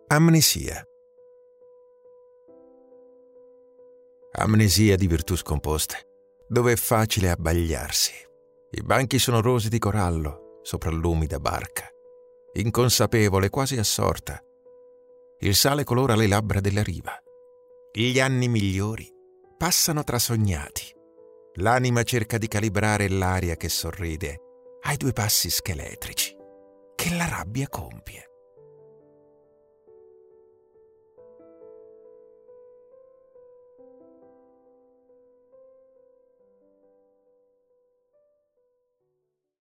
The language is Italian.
Amnesia. Amnesia di virtù scomposte, dove è facile abbagliarsi. I banchi sono rosi di corallo sopra l'umida barca, inconsapevole, quasi assorta. Il sale colora le labbra della riva. Gli anni migliori passano trasognati. L'anima cerca di calibrare l'aria che sorride ai due passi scheletrici che la rabbia compie.